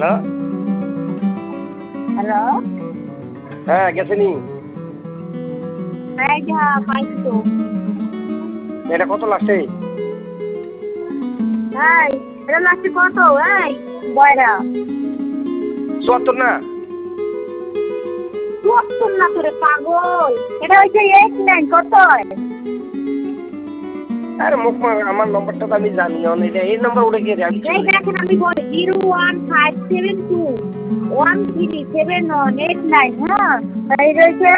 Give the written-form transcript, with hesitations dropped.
hello hello হ্যাঁ গেছে নি হ্যাঁ যা পাইছি তো এটা কত লাগছে এই এটা লাগছে কত এই বয়রা 74 না কত না তোরে পাগল এটা হচ্ছে 89 কত আরে মুখ আমার নম্বরটা তো আমি জানি এটা এই নাম্বার উঠে গিয়ে আমি এই দেখেন আমি বলি 01572 137189 হ্যাঁ এই রয়েছে